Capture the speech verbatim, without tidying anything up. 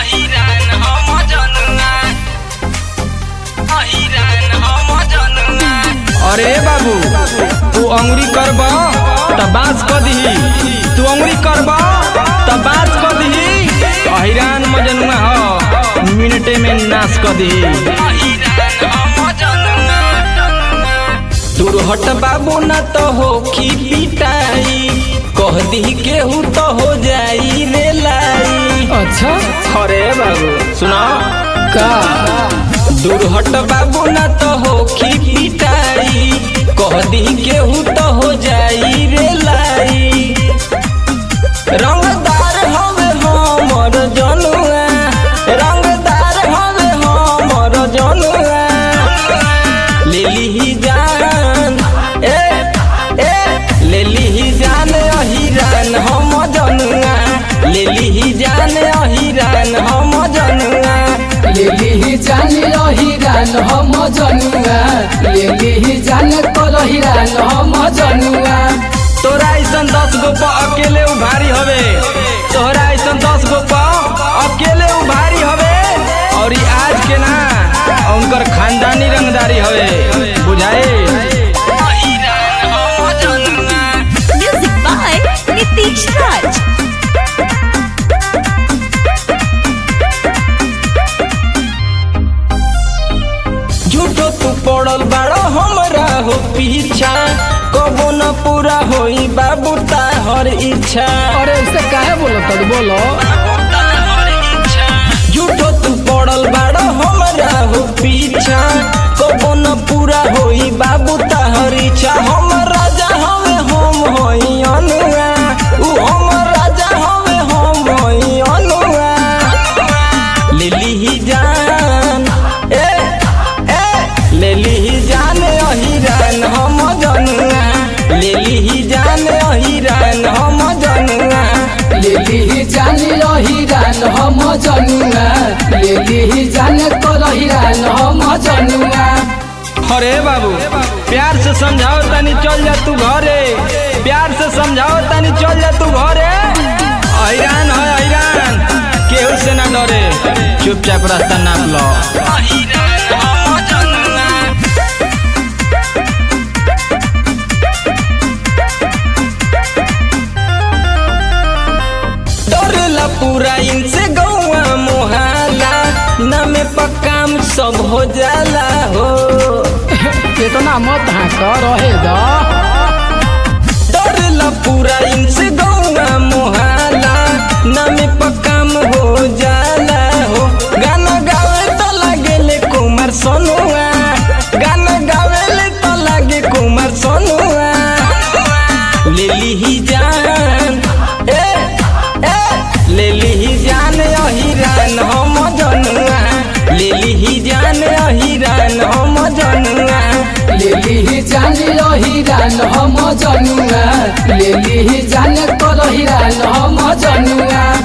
अहिरान हम जनुआ अहिरान हम जनुआ। अरे बाबू तू अंगुरी करब त बास क दिही, तू अंगुरी करब त बास क दिही। अहिरान मजनुआ ह मिनटे में नाश क दिही। अहिरान हम जनुआ। दूर हट बाबू ना तो होखी पिटाई, कह दी केहू तो हो जाई रे लाई। अच्छा अरे बाबू सुना का दूर हट बाबू ना तो होखी पिटाई, कह दी केहू तो हो जाई रे लाई। रंगदार हवे हमर जनुआ, रंगदार हवे हमर जनुआ। लेली ही जान ए ए लेली ही जान अहिरान हम जनुआ, लेली ही जान अहिरान हम जनुआ। लेली ही जान अहिरान हम जनुआ, लेली ही जान करहिरान हम जनुआ। तोरा ऐसन दस गो पर अकेले उभारी हवे, तोहरा ऐसन दस गो पर अकेले उभारी हवे। और ई आज के ना उनकर खानदानी रंगदारी हवे, बुझाए। अहिरान हम जनुआ। Music by Nitish Raj. झूठो तू पड़ल बाड़ो हमरा हो पीछा, कबो न पूरा होई बाबू ताहर इच्छा। अरे ऐसे काहे बोलो तड़ बोलो झूठो तू पड़ल बाड़ो हमरा हो पीछा, कबो न पूरा होई बाबू ताहर इच्छा। हम राजा हवे हम होई अनुआ, ऊ हम राजा हवे हम होई अनुआ। लेली ही जान ए ए लेली ही जान अहिरान हम जनुआ, लेली ही जान अहिरान हम जनुआ। लेली ही जान अहिरान हम जनुआ, लेली ही जान करहिरान हम जनुआ। अरे बाबू प्यार से समझाओ तनी चल जा तू घरे, प्यार से समझाओ तनी चल जा तू घरे। अहिरान है अहिरान केहू से ना डरे, चुपचाप रास्ता नाप लो। अहिरान हम जनुआ। डरेला पूरा इनसे गौआ मोहाला, नामे पक्काम सब हो जाला हो। इतना मत हाँक रहे दा। डरेला पूरा इनसे गौआ मोहाला, नामे पक्काम हो जाला हो। गाना गावे तो लागेले कुमार सोनुआ, गाना गावेले तो लागे कुमार सोनुआ। लेली ही जान ए ए लेली ही जान अहिरान हम जनुआ, लेली ही जान अहिरान हम जनुआ। लेली ही जान अहिरान हम जनुआ, लेली ही जान करहिरान हम जनुआ।